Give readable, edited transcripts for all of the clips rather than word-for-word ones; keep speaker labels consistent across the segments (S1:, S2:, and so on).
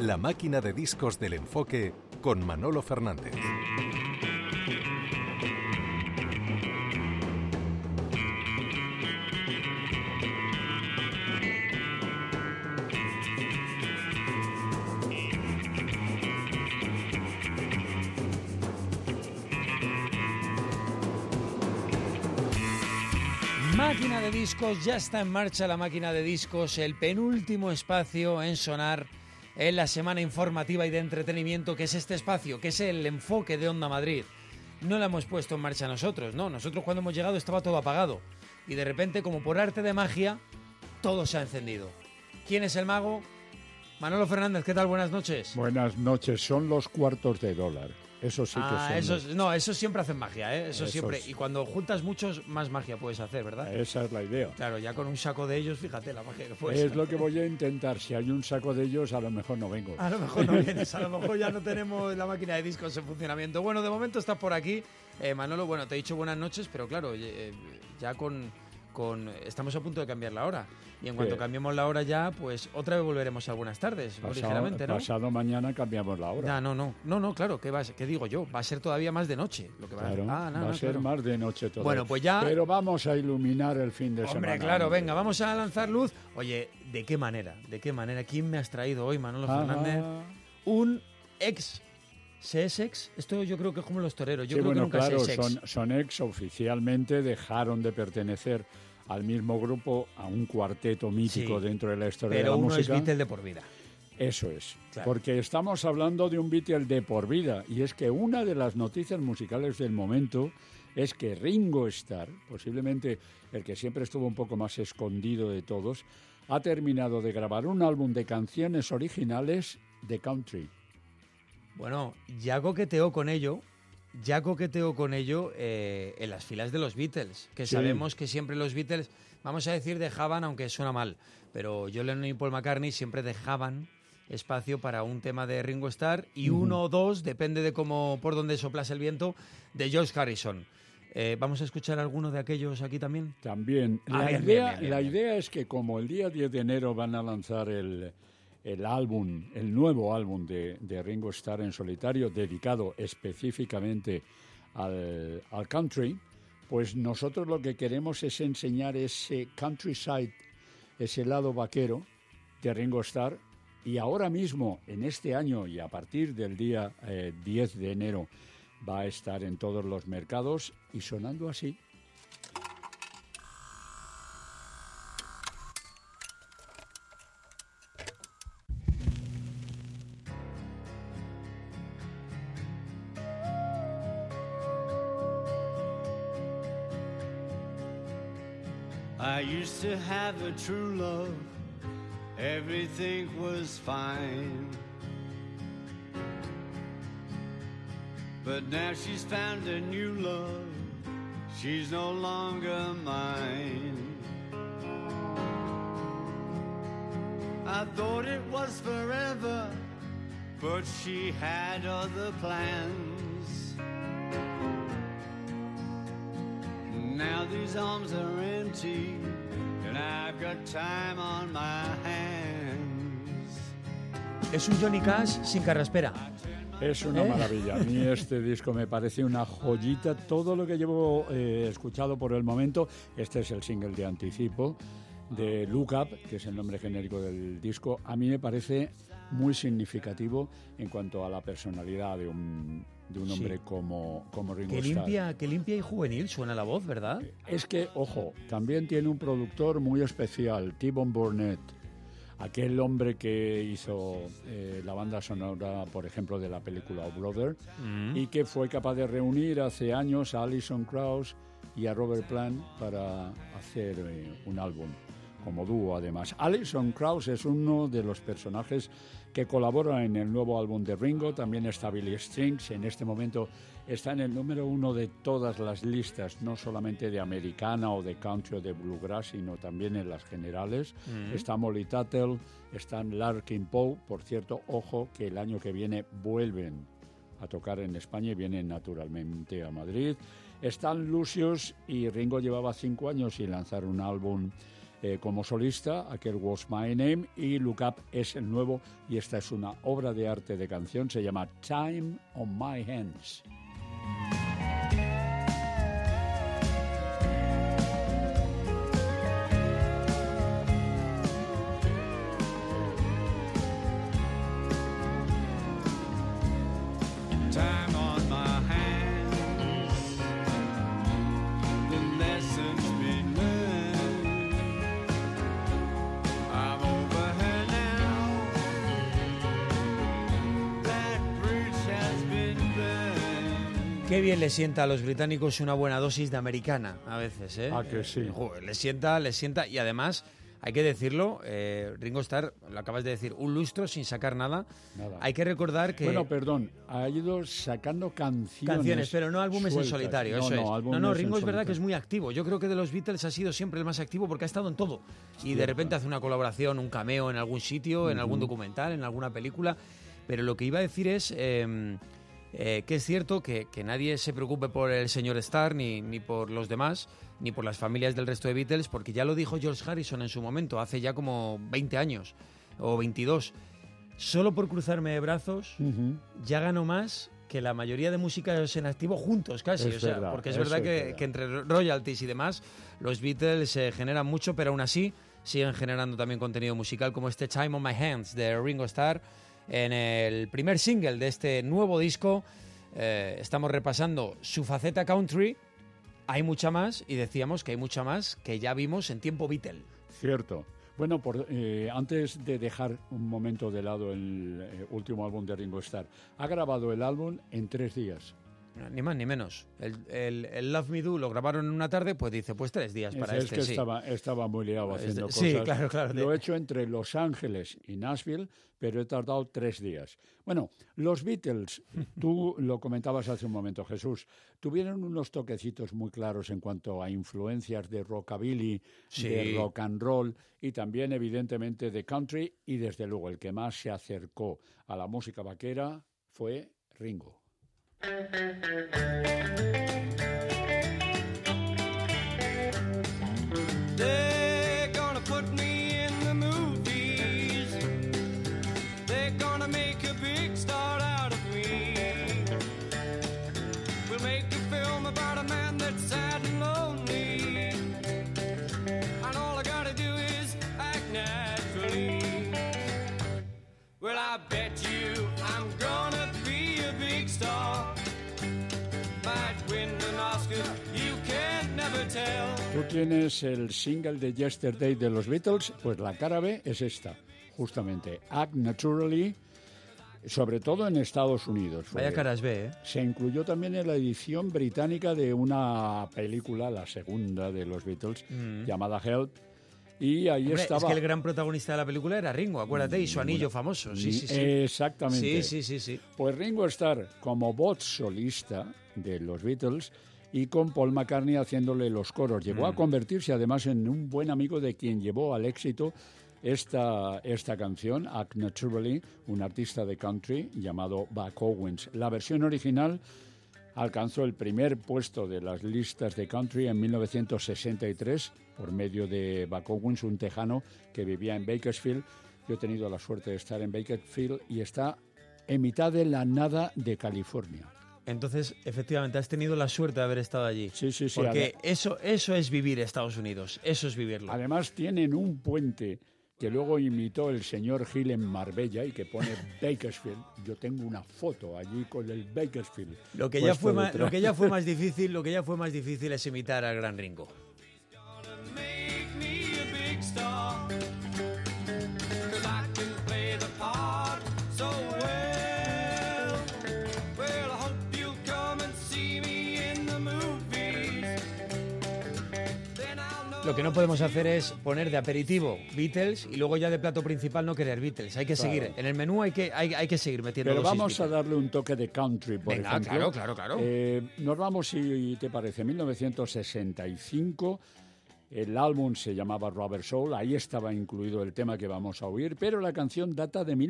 S1: La máquina de discos del enfoque con Manolo Fernández.
S2: Máquina de discos, ya está en marcha la máquina de discos, el penúltimo espacio en sonar en la semana informativa y de entretenimiento, que es este espacio, que es el enfoque de Onda Madrid. No la hemos puesto en marcha nosotros, no, nosotros cuando hemos llegado estaba todo apagado y de repente, como por arte de magia, todo se ha encendido. ¿Quién es el mago? Manolo Fernández, ¿qué tal? Buenas noches.
S3: Buenas noches, son los cuartos de dólar. Eso sí que son.
S2: Eso siempre hacen magia, ¿eh? Eso siempre. Y cuando juntas muchos, más magia puedes hacer, ¿verdad?
S3: Esa es la idea.
S2: Claro, ya con un saco de ellos, fíjate la magia que puedes hacer.
S3: Es lo que voy a intentar. Si hay un saco de ellos, a lo mejor no vengo.
S2: A lo mejor no vienes, a lo mejor ya no tenemos la máquina de discos en funcionamiento. Bueno, de momento estás por aquí. Manolo, bueno, te he dicho buenas noches, pero claro, ya estamos a punto de cambiar la hora. Y en cuanto cambiemos la hora ya, pues otra vez volveremos a buenas tardes, ligeramente, ¿no?
S3: Pasado mañana cambiamos la hora.
S2: No, claro, ¿qué digo yo? Va a ser todavía más de noche. Lo que va
S3: a ser más de noche todo.
S2: Bueno, pues ya...
S3: Pero vamos a iluminar el fin de semana.
S2: Hombre, claro, venga, vamos a lanzar luz. Oye, ¿de qué manera? ¿Quién me has traído hoy, Manolo Fernández? Un ex... ¿Se es ex? Esto yo creo que es como los toreros. Yo creo que nunca se es ex.
S3: Son ex, oficialmente dejaron de pertenecer al mismo grupo, a un cuarteto mítico dentro de la historia de la música.
S2: Pero uno es Beatle de por vida.
S3: Eso es,
S2: claro.
S3: Porque estamos hablando de un Beatle de por vida, y es que una de las noticias musicales del momento es que Ringo Starr, posiblemente el que siempre estuvo un poco más escondido de todos, ha terminado de grabar un álbum de canciones originales de country.
S2: Bueno, ya coqueteó con ello en las filas de los Beatles, que sabemos que siempre los Beatles, vamos a decir, dejaban, aunque suena mal, pero John Lennon y Paul McCartney siempre dejaban espacio para un tema de Ringo Starr y uno o dos, depende de por dónde soplase el viento, de George Harrison. ¿Vamos a escuchar alguno de aquellos aquí también?
S3: También. La idea es que como el día 10 de enero van a lanzar el nuevo álbum de Ringo Starr en solitario, dedicado específicamente al country, pues nosotros lo que queremos es enseñar ese countryside, ese lado vaquero de Ringo Starr, y ahora mismo, en este año y a partir del día 10 de enero, va a estar en todos los mercados y sonando así.
S4: I used to have a true love, everything was fine. But now she's found a new love, she's no longer mine. I thought it was forever, but she had other plans. Now these arms are empty, and I've got time on my hands.
S2: Es un Johnny Cash sin carraspera.
S3: Es una maravilla. A mí este disco me parece una joyita. Todo lo que llevo escuchado por el momento, este es el single de anticipo de Look Up, que es el nombre genérico del disco. A mí me parece muy significativo en cuanto a la personalidad de un hombre como Ringo Starr.
S2: Qué limpia y juvenil suena la voz, ¿verdad?
S3: Es que, ojo, también tiene un productor muy especial, T-Bone Burnett, aquel hombre que hizo la banda sonora, por ejemplo, de la película Brother, y que fue capaz de reunir hace años a Alison Krauss y a Robert Plant para hacer un álbum como dúo, además. Alison Krauss es uno de los personajes que colabora en el nuevo álbum de Ringo. También está Billy Strings. En este momento está en el número 1 de todas las listas, no solamente de americana o de country o de bluegrass, sino también en las generales. Está Molly Tuttle, están Larkin Poe. Por cierto, ojo, que el año que viene vuelven a tocar en España y vienen naturalmente a Madrid. Están Lucius, y Ringo llevaba 5 años sin lanzar un álbum como solista, aquel Was My Name, y Look Up es el nuevo, y esta es una obra de arte de canción, se llama Time on My Hands.
S4: Time on my hands, the lessons been learned. I'm over her now, that bridge has been burned.
S2: Qué bien le sienta a los británicos una buena dosis de americana a veces, ¿eh?
S3: Ah, que sí.
S2: Joder, le sienta y además, hay que decirlo, Ringo Starr, lo acabas de decir, un lustro sin sacar nada.
S3: Nada.
S2: Hay que recordar que...
S3: Bueno, perdón, ha ido sacando canciones.
S2: Pero no álbumes en
S3: sueltas.
S2: solitario, eso es.
S3: álbumes
S2: No,
S3: en
S2: Ringo es verdad que
S3: solitario.
S2: es muy activo. Yo creo que de los Beatles ha sido siempre el más activo porque ha estado en todo. Y de repente hace una colaboración, un cameo en algún sitio, en algún documental, en alguna película. Pero lo que iba a decir es que es cierto que nadie se preocupe por el señor Starr ni por los demás, ni por las familias del resto de Beatles, porque ya lo dijo George Harrison en su momento, hace ya como 20 años o 22. Solo por cruzarme de brazos ya gano más que la mayoría de músicos en activo juntos casi,
S3: Es verdad,
S2: porque es
S3: eso
S2: verdad
S3: es
S2: que,
S3: verdad.
S2: que entre royalties y demás los Beatles generan mucho, pero aún así siguen generando también contenido musical como este Time on My Hands de Ringo Starr en el primer single de este nuevo disco. Estamos repasando su faceta country. Hay mucha más y decíamos que hay mucha más que ya vimos en tiempo Beatle.
S3: Cierto. Bueno, antes de dejar un momento de lado el último álbum de Ringo Starr, ha grabado el álbum en 3 días.
S2: Ni más ni menos. El Love Me Do lo grabaron en una tarde, pues dice, pues 3 días para
S3: Es
S2: este,
S3: que
S2: sí.
S3: estaba muy liado haciendo cosas.
S2: Sí, claro.
S3: Lo he hecho entre Los Ángeles y Nashville, pero he tardado 3 días. Bueno, los Beatles, tú lo comentabas hace un momento, Jesús, tuvieron unos toquecitos muy claros en cuanto a influencias de rockabilly,
S2: Sí.
S3: de rock and roll y también, evidentemente, de country, y desde luego el que más se acercó a la música vaquera fue Ringo.
S4: They're gonna put me in the movies. They're gonna make a big star out of me. We'll make a film about a man that's sad and lonely. And all I gotta do is act naturally. Well, I bet you I'm gonna be a big star. Might win an Oscar, you can never tell.
S3: Tú tienes el single de Yesterday de los Beatles, pues la cara B es esta, justamente, Act Naturally, sobre todo en Estados Unidos.
S2: Vaya caras B, ¿eh?
S3: Se incluyó también en la edición británica de una película, la segunda de los Beatles, llamada Help, y ahí
S2: Hombre,
S3: estaba...
S2: es que el gran protagonista de la película era Ringo, acuérdate, y su anillo famoso. Sí.
S3: Exactamente.
S2: Sí.
S3: Pues Ringo Starr como voz solista de los Beatles y con Paul McCartney haciéndole los coros. Llegó a convertirse además en un buen amigo de quien llevó al éxito esta canción, Act Naturally, un artista de country llamado Buck Owens. La versión original alcanzó el primer puesto de las listas de country en 1963 por medio de Buck Owens, un tejano que vivía en Bakersfield. Yo he tenido la suerte de estar en Bakersfield y está en mitad de la nada de California.
S2: Entonces, efectivamente, has tenido la suerte de haber estado allí.
S3: Sí.
S2: Porque eso es vivir Estados Unidos, eso es vivirlo.
S3: Además tienen un puente que luego imitó el señor Gil en Marbella y que pone Bakersfield. Yo tengo una foto allí con el Bakersfield.
S2: Lo que
S3: puesto
S2: ya fue más
S3: detrás.
S2: difícil es imitar al gran Ringo.
S4: Gonna make me a big star. 'Cause I can play the part so well. Well, I hope you'll come and see me in the movies. Then I'll know.
S2: Lo que no podemos hacer es poner de aperitivo Beatles y luego ya de plato principal no querer Beatles. Hay que seguir. En el menú hay que seguir metiendo
S3: Pero
S2: dosis
S3: vamos a
S2: Beatles.
S3: darle un toque de country, por
S2: Venga,
S3: ejemplo.
S2: claro.
S3: Nos vamos, si te parece, 1965. El álbum se llamaba Rubber Soul, ahí estaba incluido el tema que vamos a oír, pero la canción data de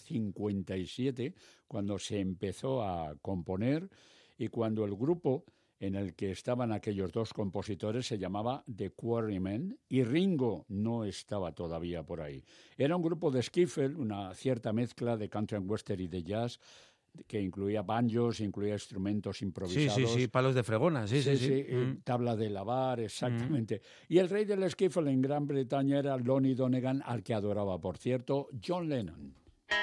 S3: 1957, cuando se empezó a componer y cuando el grupo en el que estaban aquellos dos compositores se llamaba The Quarrymen y Ringo no estaba todavía por ahí. Era un grupo de skiffle, una cierta mezcla de country and western y de jazz, que incluía banjos, incluía instrumentos improvisados.
S2: Sí, palos de fregona, sí.
S3: Tabla de lavar, exactamente. Y el rey del skiffle en Gran Bretaña era Lonnie Donegan, al que adoraba, por cierto, John Lennon.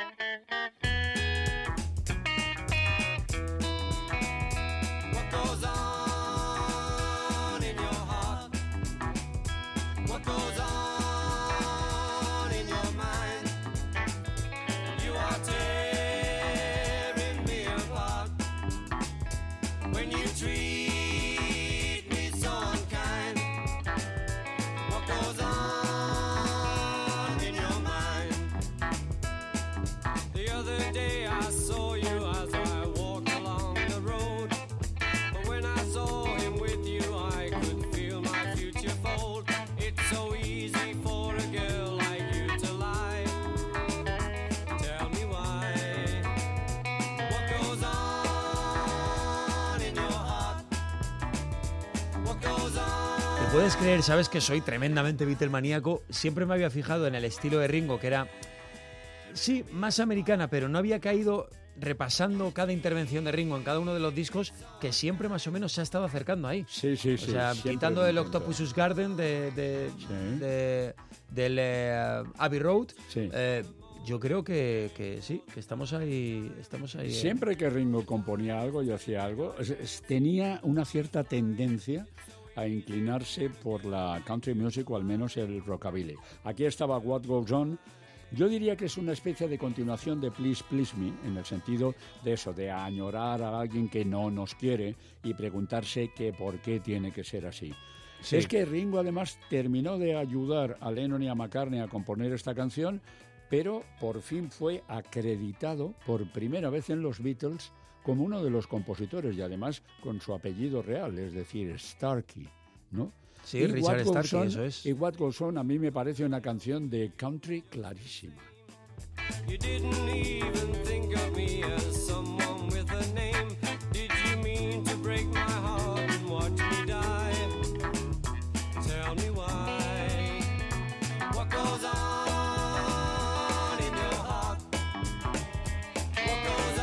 S2: Puedes creer, sabes que soy tremendamente Beatlemaníaco. Siempre me había fijado en el estilo de Ringo, que era, sí, más americana, pero no había caído repasando cada intervención de Ringo en cada uno de los discos, que siempre más o menos se ha estado acercando ahí.
S3: Sí.
S2: O sea, quitando el Octopus's Garden del Abbey Road,
S3: sí.
S2: Yo creo que sí, que estamos ahí.
S3: Siempre que Ringo componía algo y hacía algo, tenía una cierta tendencia a inclinarse por la country music o al menos el rockabilly. Aquí estaba What Goes On. Yo diría que es una especie de continuación de Please Please Me, en el sentido de eso, de añorar a alguien que no nos quiere y preguntarse que por qué tiene que ser así. Sí. Es que Ringo además terminó de ayudar a Lennon y a McCartney a componer esta canción, pero por fin fue acreditado por primera vez en los Beatles como uno de los compositores y además con su apellido real, es decir, Starkey, ¿no?
S2: Sí, y Richard Starkey, eso es.
S3: Y What Goes On a mí me parece una canción de country clarísima. You didn't even think of me as someone with a name. Did you mean to break my heart and watch me die? Tell me why. What goes on in your heart? What goes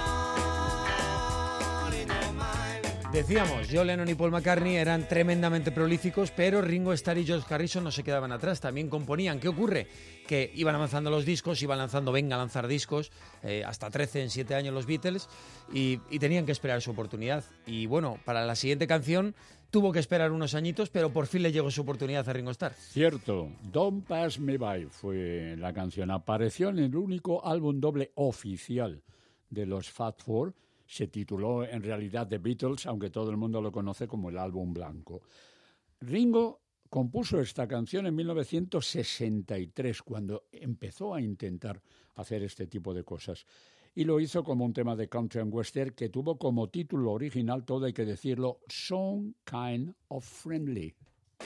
S3: on in your mind?
S2: Decíamos, John Lennon y Paul McCartney eran tremendamente prolíficos, pero Ringo Starr y George Harrison no se quedaban atrás, también componían. ¿Qué ocurre? Que iban avanzando los discos, iban lanzando, venga a lanzar discos, hasta 13 en 7 años los Beatles, y tenían que esperar su oportunidad. Y bueno, para la siguiente canción tuvo que esperar unos añitos, pero por fin le llegó su oportunidad a Ringo Starr.
S3: Cierto, Don't Pass Me By fue la canción. Apareció en el único álbum doble oficial de los Fat Four. Se tituló en realidad The Beatles, aunque todo el mundo lo conoce como el álbum blanco. Ringo compuso esta canción en 1963, cuando empezó a intentar hacer este tipo de cosas. Y lo hizo como un tema de country and western que tuvo como título original, todo hay que decirlo, Some Kind of Friendly.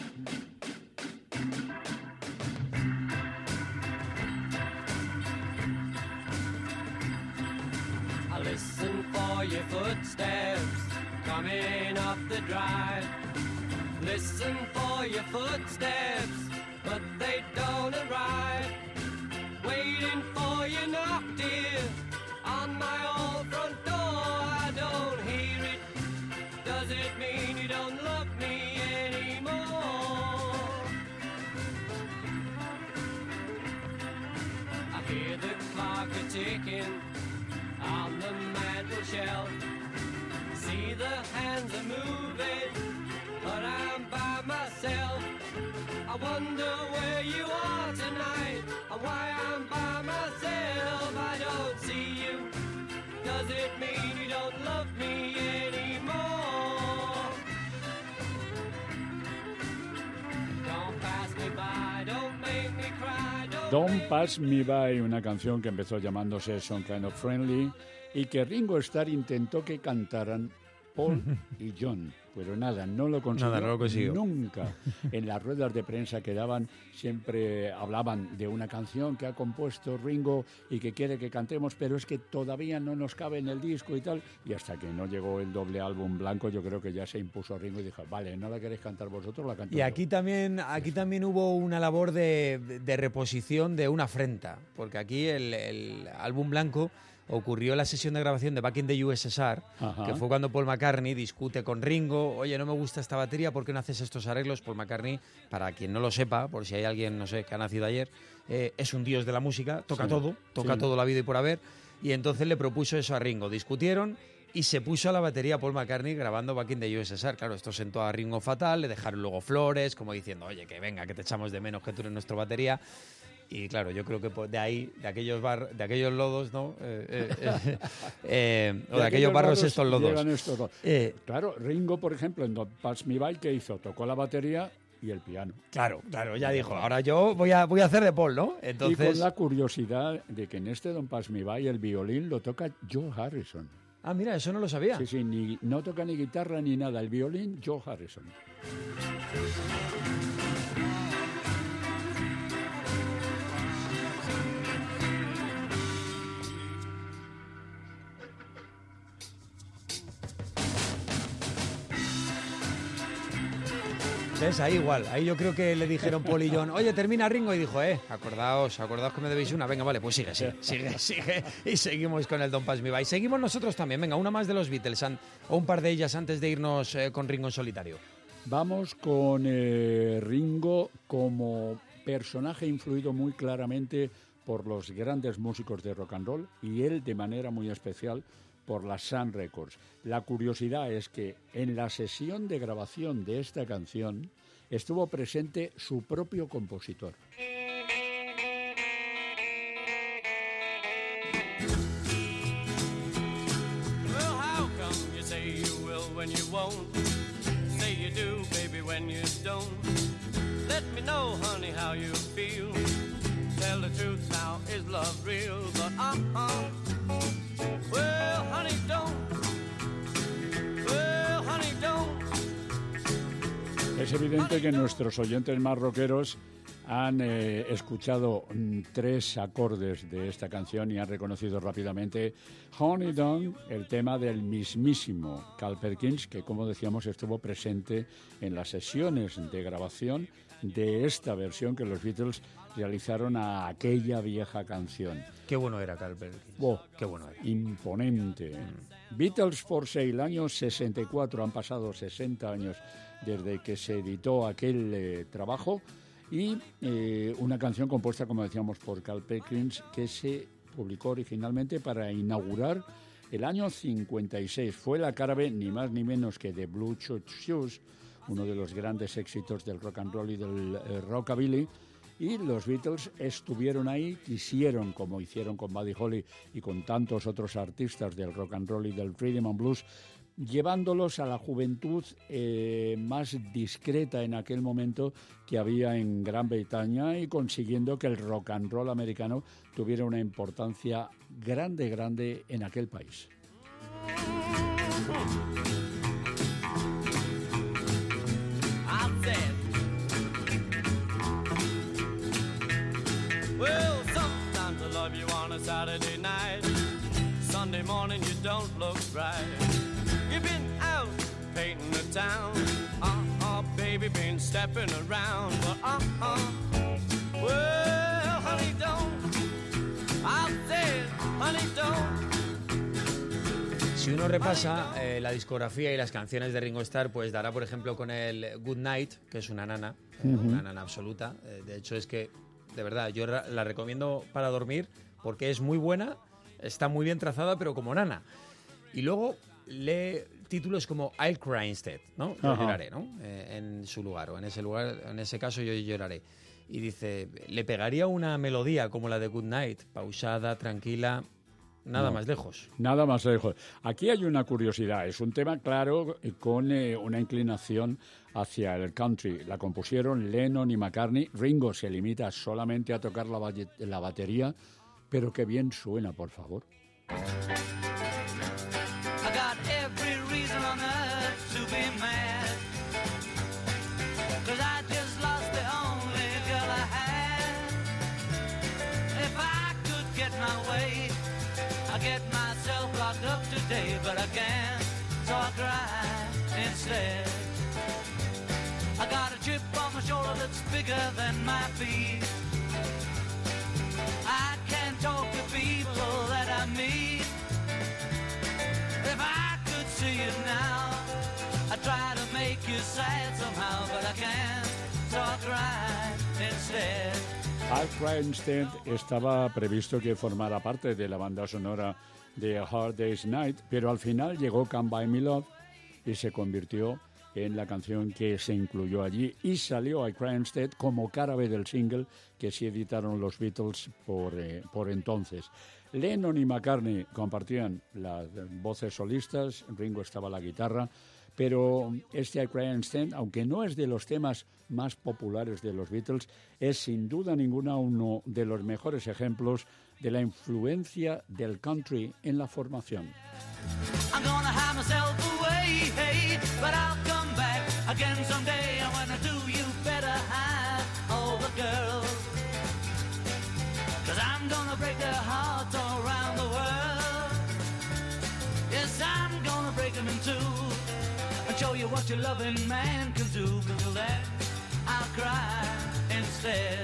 S4: Listen for your footsteps coming up the drive. Listen for your footsteps, but they don't arrive. Waiting for your knock, dear, on my old front door. I don't hear it. Does it mean you don't love me anymore? I hear the clock a-ticking on the mantel shelf. See the hands are moving, but I'm by myself. I wonder where you are tonight, and why I'm by myself. I don't see you. Does it mean you don't love me anymore? Don't pass me by, don't make me cry.
S3: Don't Pass Me By, una canción que empezó llamándose Some Kind of Friendly y que Ringo Starr intentó que cantaran Paul y John. Pero nada, no lo consiguió nunca. En las ruedas de prensa que daban siempre hablaban de una canción que ha compuesto Ringo y que quiere que cantemos, pero es que todavía no nos cabe en el disco y tal. Y hasta que no llegó el doble álbum blanco, yo creo que ya se impuso Ringo y dijo, vale, no la queréis cantar vosotros, la canto
S2: Y
S3: yo.
S2: aquí también hubo una labor de reposición de una afrenta, porque aquí el álbum blanco ocurrió la sesión de grabación de Back in the USSR,
S3: Ajá.
S2: que fue cuando Paul McCartney discute con Ringo, oye, no me gusta esta batería, ¿por qué no haces estos arreglos? Paul McCartney, para quien no lo sepa, por si hay alguien, no sé, que ha nacido ayer, es un dios de la música, toca todo la vida y por haber, y entonces le propuso eso a Ringo, discutieron y se puso a la batería Paul McCartney grabando Back in the USSR. Claro, esto sentó a Ringo fatal, le dejaron luego flores, como diciendo, oye, que venga, que te echamos de menos, que tú eres nuestro batería. Y claro, yo creo que de ahí, de aquellos lodos, ¿no? O de aquellos barros estos lodos.
S3: Claro, Ringo, por ejemplo, en Don't Pass Me By, ¿qué hizo? Tocó la batería y el piano.
S2: Claro, ya dijo, ahora yo voy a hacer de Paul, ¿no? Entonces...
S3: Y con la curiosidad de que en este Don't Pass Me By el violín lo toca Joe Harrison.
S2: Ah, mira, eso no lo sabía.
S3: Sí, no toca ni guitarra ni nada. El violín, Joe Harrison.
S2: ¿Ves? Ahí igual. Ahí yo creo que le dijeron Paul y John, oye, termina Ringo, y dijo, acordaos que me debéis una. Venga, vale, pues sigue. Y seguimos con el Don't Pass Me By. Seguimos nosotros también. Venga, una más de los Beatles, o un par de ellas antes de irnos con Ringo en solitario.
S3: Vamos con Ringo como personaje influido muy claramente por los grandes músicos de rock and roll y él de manera muy especial por la Sun Records. La curiosidad es que en la sesión de grabación de esta canción estuvo presente su propio compositor.
S4: Well, how come you say you will when you won't? Say you do, baby, when you don't. Let me know, honey, how you feel. Tell the truth now, is love real? But well, honey, don't. Well, honey, don't.
S3: Es evidente que nuestros oyentes más rockeros han escuchado 3 acordes de esta canción y han reconocido rápidamente Honey Don't, el tema del mismísimo Carl Perkins, que como decíamos estuvo presente en las sesiones de grabación de esta versión que los Beatles realizaron a aquella vieja canción.
S2: Qué bueno era Carl Perkins. Qué bueno era.
S3: Imponente. Beatles for Sale, año 64, han pasado 60 años desde que se editó aquel trabajo y una canción compuesta, como decíamos, por Carl Perkins que se publicó originalmente para inaugurar el año 56. Fue la cara B, ni más ni menos que de Blue Church Shoes, uno de los grandes éxitos del rock and roll y del rockabilly, y los Beatles estuvieron ahí, quisieron, como hicieron con Buddy Holly y con tantos otros artistas del rock and roll y del rhythm and blues, llevándolos a la juventud más discreta en aquel momento que había en Gran Bretaña y consiguiendo que el rock and roll americano tuviera una importancia grande en aquel país.
S4: Well, sometimes I love you on a Saturday night. Sunday morning you don't look right. You've been out painting the town. Baby, been stepping around. But well, honey, don't. I said, honey, don't.
S2: Si uno repasa la discografía y las canciones de Ringo Starr, pues dará, por ejemplo, con el Good Night, que es una nana, una nana absoluta. De hecho, es que, de verdad, yo la recomiendo para dormir porque es muy buena, está muy bien trazada, pero como nana. Y luego lee títulos como I'll Cry Instead, ¿no? Yo lloraré, ¿no? En su lugar, o en ese lugar, en ese caso yo lloraré. Y dice, le pegaría una melodía como la de Good Night, pausada, tranquila. Nada más lejos.
S3: Nada más lejos. Aquí hay una curiosidad. Es un tema, claro, con una inclinación hacia el country. La compusieron Lennon y McCartney. Ringo se limita solamente a tocar la batería, pero qué bien suena, por favor.
S4: I got every reason on the
S5: late. I get myself locked up today, but I can't, so I cry instead. I got a chip on my shoulder that's bigger than my feet. I can't talk to people that I meet. If I could see it now, I'd try to make you sad somehow, but I can't, so I cry instead.
S3: I'll Cry Instead estaba previsto que formara parte de la banda sonora de A Hard Day's Night, pero al final llegó Can't Buy Me Love y se convirtió en la canción que se incluyó allí y salió I Cry Instead como cara B del single que sí editaron los Beatles por entonces. Lennon y McCartney compartían las voces solistas, Ringo estaba a la guitarra, pero este I Cry Instead, aunque no es de los temas más populares de los Beatles, es sin duda ninguna uno de los mejores ejemplos de la influencia del country en la formación.
S5: I'm gonna hide myself away, hey, but I'll come back again someday. And when I do, you better hide all the girls, 'cause I'm gonna break their hearts all around the world. Yes, I'm gonna break them in two and show you what your loving man can do. But till then, I'll cry instead.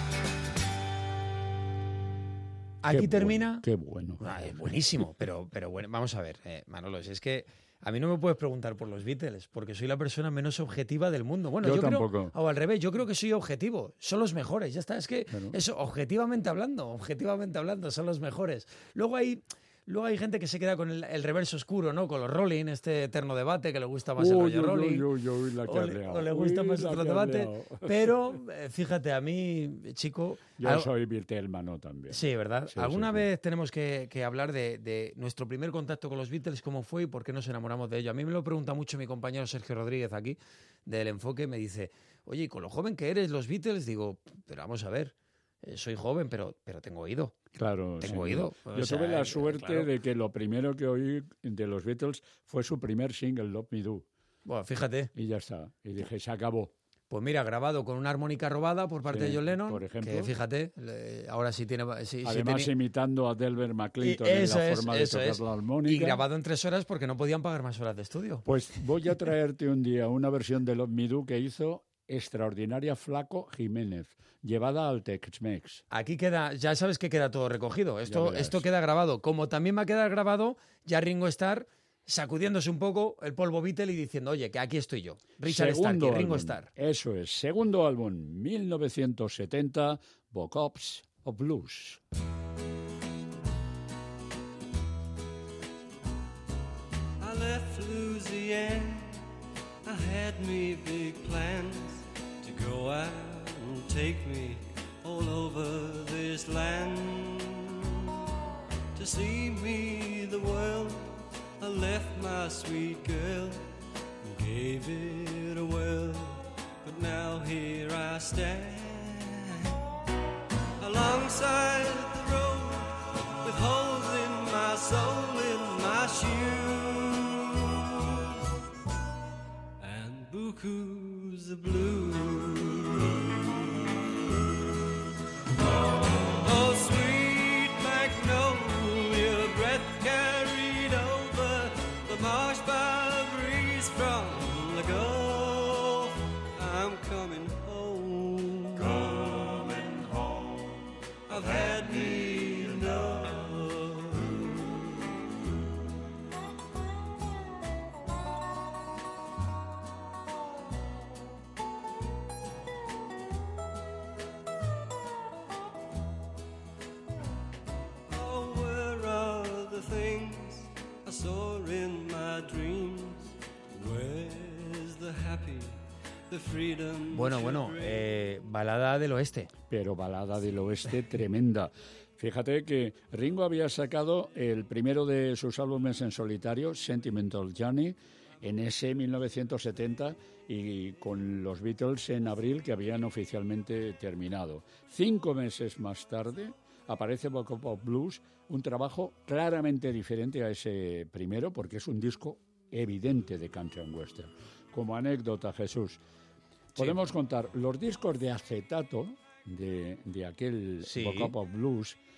S2: Aquí termina.
S3: Qué bueno.
S2: Buenísimo, pero bueno, vamos a ver, Manolo, si es que a mí no me puedes preguntar por los Beatles, porque soy la persona menos objetiva del mundo. Bueno,
S3: yo
S2: creo,
S3: tampoco.
S2: o al revés, yo creo que soy objetivo, son los mejores, ya está, es que
S3: Claro.
S2: eso, objetivamente hablando, son los mejores. Luego hay gente que se queda con el reverso oscuro, ¿no? Con los Rolling, este eterno debate que le gusta más el rollo Rolling. O le gusta más otro debate. Pero fíjate, a mí, chico.
S3: Yo soy Beatlesmano también.
S2: Sí, ¿verdad?
S3: Sí,
S2: Alguna
S3: sí.
S2: vez tenemos que hablar de nuestro primer contacto con los Beatles, cómo fue y por qué nos enamoramos de ello. A mí me lo pregunta mucho mi compañero Sergio Rodríguez aquí, del Enfoque. Me dice, oye, ¿y con lo joven que eres los Beatles? Digo, pero vamos a ver. Soy joven, pero tengo oído.
S3: Claro,
S2: Tengo
S3: sí.
S2: oído.
S3: Yo tuve la suerte
S2: claro.
S3: de que lo primero que oí de los Beatles fue su primer single, Love Me Do.
S2: Bueno, fíjate.
S3: Y ya está. Y dije, se acabó.
S2: Pues mira, grabado con una armónica robada por parte
S3: Sí,
S2: de John Lennon,
S3: por ejemplo.
S2: que fíjate, ahora sí tiene...
S3: Además, imitando a Delbert McClinton en
S2: eso
S3: la
S2: es,
S3: forma de
S2: eso
S3: tocar
S2: es.
S3: la armónica.
S2: Y grabado en 3 horas porque no podían pagar más horas de estudio.
S3: Pues voy a traerte un día una versión de Love Me Do que hizo extraordinaria Flaco Jiménez, llevada al Tex-Mex.
S2: Aquí queda, ya sabes que queda todo recogido.
S3: Ya verás.
S2: Esto queda grabado. Como también va a quedar grabado ya Ringo Starr sacudiéndose un poco el polvo Beatle y diciendo, oye, que aquí estoy yo. Richard Starr, que Ringo
S3: álbum.
S2: Starr.
S3: Eso es, segundo álbum, 1970, Bockups of Blues.
S4: I left Louisiana, I had me big plans to go out and take me all over this land. To see me the world, I left my sweet girl and gave it a whirl. But now here I stand alongside the road with holes in my soul, in my shoes, and bukus of blues. Oh, sweet magnolia, breath carried over the marsh by a breeze from the Gulf. I'm coming home. Coming home. I've had me enough. Oh, where are the things I saw in my dreams? Where's the happy, the freedom?
S2: Bueno, balada del oeste.
S3: Pero balada del oeste tremenda. Fíjate que Ringo había sacado el primero de sus álbumes en solitario, Sentimental Journey, en ese 1970 y con los Beatles en abril que habían oficialmente terminado. 5 meses más tarde aparece Bockup of Blues, un trabajo claramente diferente a ese primero porque es un disco evidente de country and western. Como anécdota, Jesús, podemos contar los discos de acetato de aquel
S2: Sí.
S3: Bockup of Blues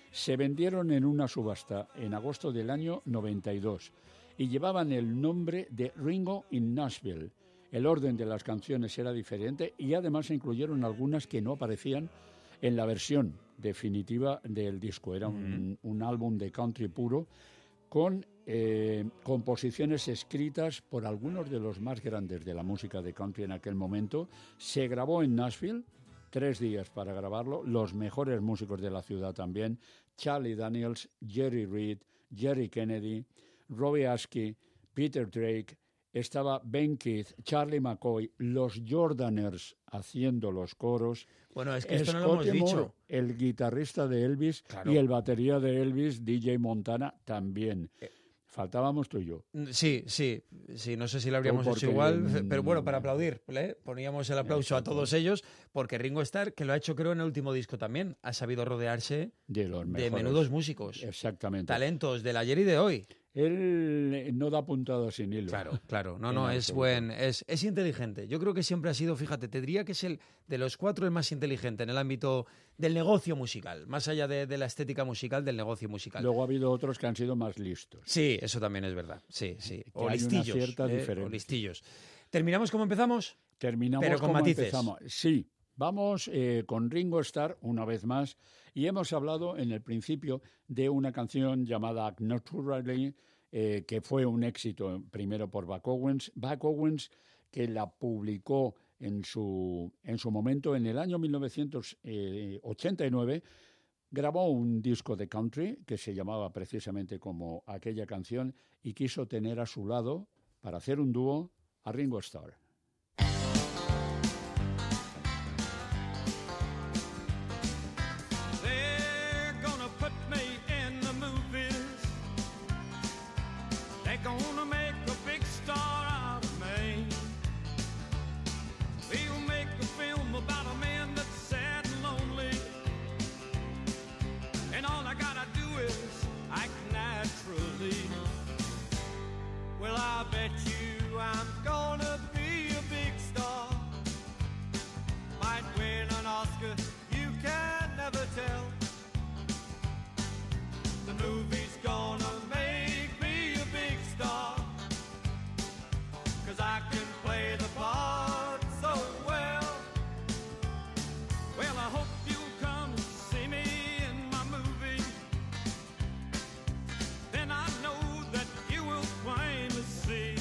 S3: se vendieron en una subasta en agosto del año 92 y llevaban el nombre de Ringo in Nashville. El orden de las canciones era diferente y además se incluyeron algunas que no aparecían en la versión definitiva del disco. Era un álbum de country puro con composiciones escritas por algunos de los más grandes de la música de country en aquel momento. Se grabó en Nashville, 3 días para grabarlo, los mejores músicos de la ciudad también, Charlie Daniels, Jerry Reed, Jerry Kennedy, Robbie Askey, Peter Drake, estaba Ben Keith, Charlie McCoy, los Jordaners haciendo los coros.
S2: Bueno, es que esto no lo hemos
S3: Scotty Moore,
S2: dicho.
S3: el guitarrista de Elvis,
S2: Claro.
S3: y el batería de Elvis, DJ Montana, también. Faltábamos tú y yo.
S2: Sí, no sé si lo habríamos
S3: Porque,
S2: hecho igual, pero bueno, para aplaudir, poníamos el aplauso a todos ellos, porque Ringo Starr, que lo ha hecho creo en el último disco también, ha sabido rodearse
S3: De los
S2: de
S3: mejores.
S2: menudos músicos,
S3: Exactamente.
S2: talentos del ayer y de hoy.
S3: Él no da puntada sin hilo.
S2: Claro, no,
S3: En
S2: es
S3: absoluto.
S2: es inteligente. Yo creo que siempre ha sido, fíjate, te diría que es el de los 4 el más inteligente en el ámbito del negocio musical, más allá de la estética musical, del negocio musical.
S3: Luego ha habido otros que han sido más listos.
S2: Sí, eso también es verdad. Sí.
S3: Que
S2: O
S3: hay una
S2: listillos.
S3: cierta
S2: O
S3: diferencia.
S2: listillos. ¿Terminamos como empezamos?
S3: Terminamos
S2: Pero con
S3: como
S2: matices.
S3: empezamos. Sí, vamos con Ringo Starr una vez más y hemos hablado en el principio de una canción llamada Naturally, que fue un éxito primero por Buck Owens. Buck Owens, que la publicó en su momento en el año 1989, grabó un disco de country que se llamaba precisamente como aquella canción y quiso tener a su lado, para hacer un dúo, a Ringo Starr.
S4: They're gonna put me in the movies. They're gonna make a big star out of me. We'll make a film about a man that's sad and lonely. And all I gotta do is act naturally. Well, I bet you I'm gonna be a big star. Might win an Oscar, you can never tell. The movie's gonna make me a big star. 'Cause I can play the part so well. Well, I hope you'll come and see me in my movie. Then I know that you will plainly see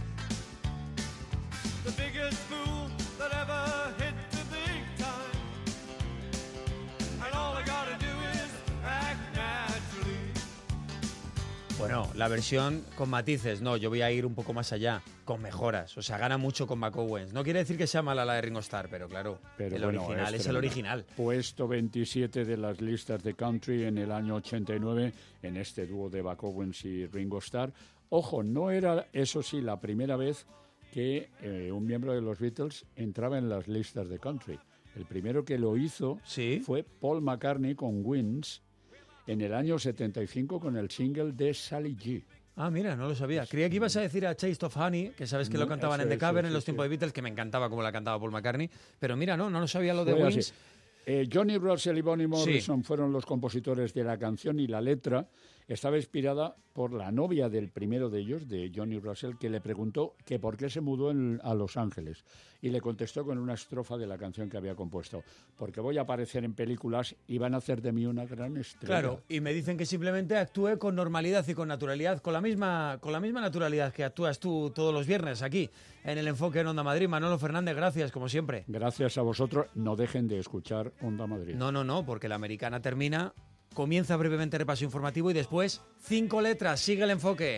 S4: the biggest fool that ever hit the big time. And all I gotta do is act naturally.
S2: Bueno, la versión con matices, no, yo voy a ir un poco más allá, con mejoras, o sea, gana mucho con Buck Owens. No quiere decir que sea mala la de Ringo Starr, pero claro,
S3: Pero
S2: el
S3: bueno,
S2: original es el
S3: tremenda.
S2: original.
S3: Puesto 27 de las listas de country en el año 89 en este dúo de Buck Owens y Ringo Starr. Ojo, no era, eso sí, la primera vez que un miembro de los Beatles entraba en las listas de country. El primero que lo hizo
S2: Sí.
S3: fue Paul McCartney con Wings en el año 75 con el single de Sally G.
S2: Ah, mira, no lo sabía. Creía que ibas a decir a Taste of Honey, que sabes que lo
S3: No,
S2: cantaban
S3: eso,
S2: en The
S3: eso,
S2: Cavern en
S3: sí,
S2: los tiempos
S3: sí.
S2: de Beatles, que me encantaba como la cantaba Paul McCartney. Pero mira, no lo sabía lo de
S3: Fue
S2: Wings.
S3: así. Johnny Russell y Bonnie Morrison fueron los compositores de la canción y la letra estaba inspirada por la novia del primero de ellos, de Johnny Russell, que le preguntó que por qué se mudó a Los Ángeles. Y le contestó con una estrofa de la canción que había compuesto. Porque voy a aparecer en películas y van a hacer de mí una gran estrella.
S2: Claro, y me dicen que simplemente actúe con normalidad y con naturalidad, con la misma naturalidad que actúas tú todos los viernes aquí, en el Enfoque en Onda Madrid. Manolo Fernández, gracias, como siempre.
S3: Gracias a vosotros. No dejen de escuchar Onda Madrid.
S2: No, porque la americana termina, comienza brevemente el repaso informativo y después 5 letras, sigue el enfoque.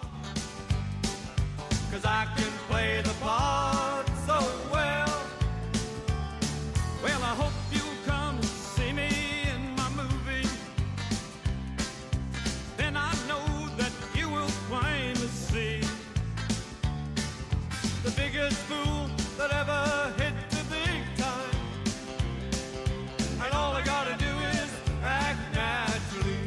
S4: 'Cause I can play the part so well. Well, I hope you'll come and see me in my movie. Then I know that you will plainly see the biggest fool that ever hit the big time. And all I gotta do is act naturally.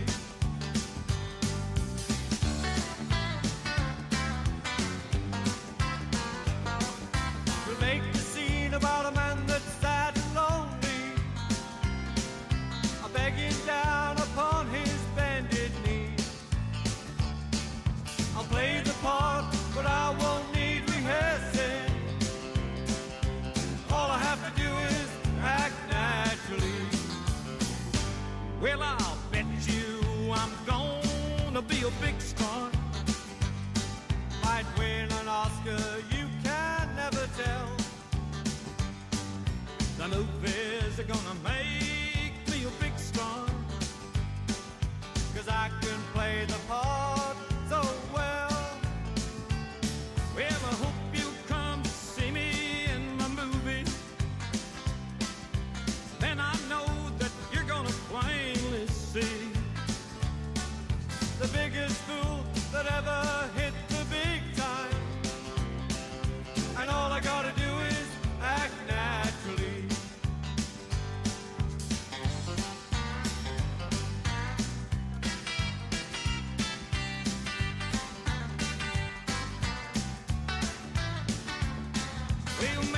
S4: gonna be a big star. Might win an Oscar, you can never tell. The movies are gonna make me a big star, 'cause I can play the part so well. Well, I hope you come to see me in my movie. Then I know that you're gonna plainly see the biggest fool that ever hit the big time. And all I gotta do is act naturally. Well,